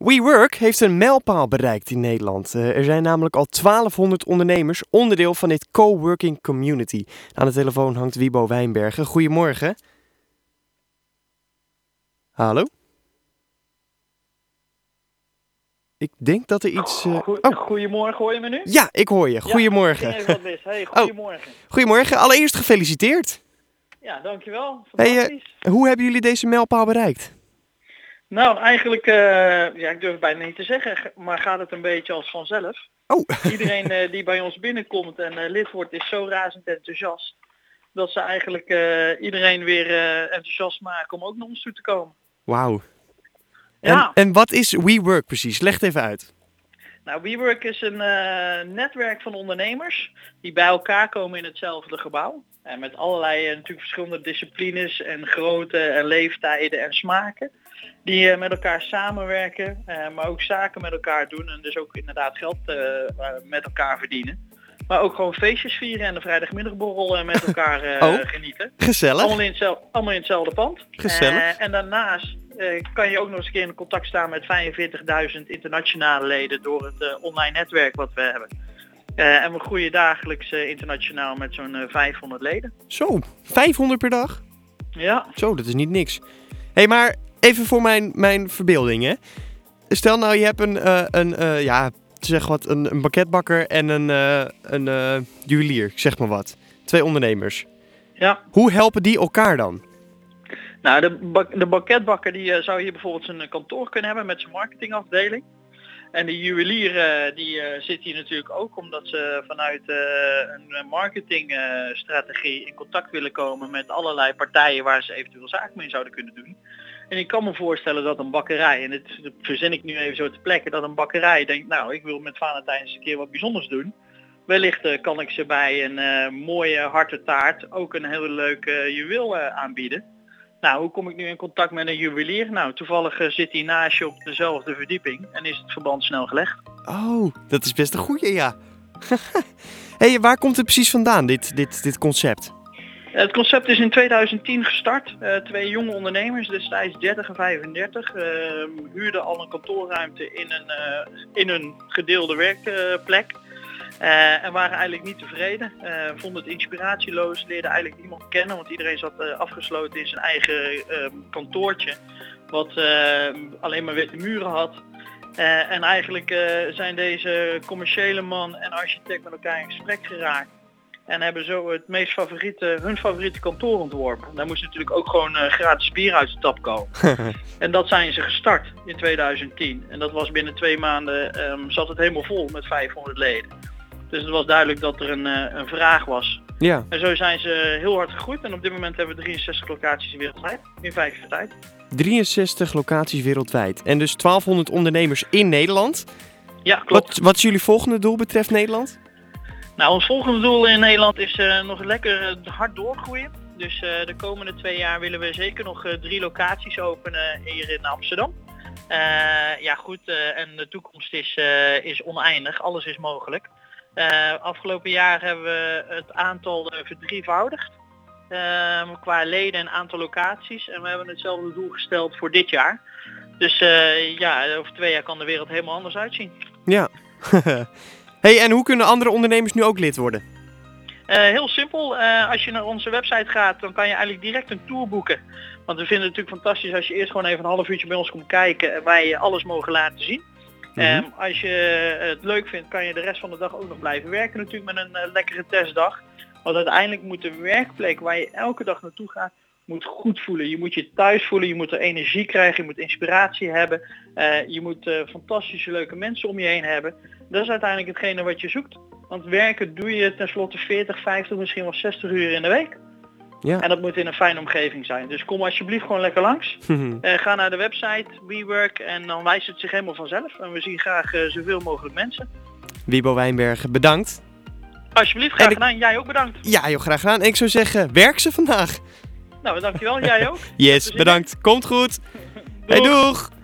WeWork heeft een mijlpaal bereikt in Nederland. Er zijn namelijk al 1200 ondernemers onderdeel van dit coworking community. Aan de telefoon hangt Wibo Wijnbergen. Goedemorgen. Hallo? Ik denk dat er iets... Goedemorgen, hoor je me nu? Ja, ik hoor je. Goedemorgen. Ja, even wat mis. Hey, goedemorgen. Goedemorgen. Allereerst gefeliciteerd. Ja, dankjewel. Hey, hoe hebben jullie deze mijlpaal bereikt? Nou, eigenlijk, ik durf het bijna niet te zeggen, maar gaat het een beetje als vanzelf. Oh. Iedereen die bij ons binnenkomt en lid wordt is zo razend enthousiast, dat ze eigenlijk iedereen weer enthousiast maken om ook naar ons toe te komen. Wauw. Ja. En wat is WeWork precies? Leg het even uit. Nou, WeWork is een netwerk van ondernemers die bij elkaar komen in hetzelfde gebouw. En met allerlei natuurlijk verschillende disciplines en grootte en leeftijden en smaken. Die met elkaar samenwerken, maar ook zaken met elkaar doen en dus ook inderdaad geld met elkaar verdienen. Maar ook gewoon feestjes vieren en de vrijdagmiddagborrel met elkaar genieten. Gezellig. Allemaal in hetzelfde pand. Gezellig. En daarnaast kan je ook nog eens een keer in contact staan met 45.000 internationale leden door het online netwerk wat we hebben. En we groeien dagelijks internationaal met zo'n 500 leden. Zo, 500 per dag? Ja. Zo, dat is niet niks. Hé, maar even voor mijn verbeelding, hè. Stel nou, je hebt een banketbakker en een juwelier, zeg maar wat. 2 ondernemers. Ja. Hoe helpen die elkaar dan? Nou, de banketbakker die zou hier bijvoorbeeld zijn kantoor kunnen hebben met zijn marketingafdeling. En de juwelier die zit hier natuurlijk ook omdat ze vanuit een marketingstrategie in contact willen komen met allerlei partijen waar ze eventueel zaken mee zouden kunnen doen. En ik kan me voorstellen dat een bakkerij, en dat verzin ik nu even zo ter plekke, dat een bakkerij denkt, nou ik wil met Valentijn eens een keer wat bijzonders doen. Wellicht kan ik ze bij een mooie harte taart ook een heel leuk juweel aanbieden. Nou, hoe kom ik nu in contact met een juwelier? Nou, toevallig zit hij naast je op dezelfde verdieping en is het verband snel gelegd. Oh, dat is best een goeie, ja. Hey, waar komt het precies vandaan, dit concept? Het concept is in 2010 gestart. 2 jonge ondernemers, destijds 30 en 35, huurden al een kantoorruimte in een gedeelde werkplek. En waren eigenlijk niet tevreden, vonden het inspiratieloos, leerden eigenlijk niemand kennen, want iedereen zat afgesloten in zijn eigen kantoortje, wat alleen maar witte muren had. En eigenlijk zijn deze commerciële man en architect met elkaar in gesprek geraakt. En hebben zo hun favoriete kantoor ontworpen. Daar moest natuurlijk ook gewoon gratis bier uit de tap komen. En dat zijn ze gestart in 2010. En dat was binnen 2 maanden, zat het helemaal vol met 500 leden. Dus het was duidelijk dat er een vraag was. Ja. En zo zijn ze heel hard gegroeid. En op dit moment hebben we 63 locaties wereldwijd. In 5 jaar tijd. 63 locaties wereldwijd. En dus 1200 ondernemers in Nederland. Ja, klopt. Wat is jullie volgende doel betreft Nederland? Nou, ons volgende doel in Nederland is nog lekker hard doorgroeien. Dus de komende 2 jaar willen we zeker nog 3 locaties openen hier in Amsterdam. En de toekomst is oneindig. Alles is mogelijk. Afgelopen jaar hebben we het aantal verdrievoudigd. Qua leden en aantal locaties. En we hebben hetzelfde doel gesteld voor dit jaar. Dus over 2 jaar kan de wereld helemaal anders uitzien. Ja. Hey, en hoe kunnen andere ondernemers nu ook lid worden? Heel simpel. Als je naar onze website gaat, dan kan je eigenlijk direct een tour boeken. Want we vinden het natuurlijk fantastisch als je eerst gewoon even een half uurtje bij ons komt kijken en wij je alles mogen laten zien. Als je het leuk vindt, kan je de rest van de dag ook nog blijven werken natuurlijk met een lekkere testdag. Want uiteindelijk moet de werkplek waar je elke dag naartoe gaat, moet goed voelen. Je moet je thuis voelen, je moet er energie krijgen, je moet inspiratie hebben. Je moet fantastische leuke mensen om je heen hebben. Dat is uiteindelijk hetgene wat je zoekt. Want werken doe je tenslotte 40, 50, misschien wel 60 uur in de week. Ja. En dat moet in een fijne omgeving zijn. Dus kom alsjeblieft gewoon lekker langs. Ga naar de website WeWork en dan wijst het zich helemaal vanzelf. En we zien graag zoveel mogelijk mensen. Wibo Wijnbergen, bedankt. Alsjeblieft, graag gedaan. Jij ook bedankt. Ja joh, graag gedaan. En ik zou zeggen, werk ze vandaag. Nou, dankjewel. Jij ook. Yes, bedankt. Komt goed. Hey, doeg.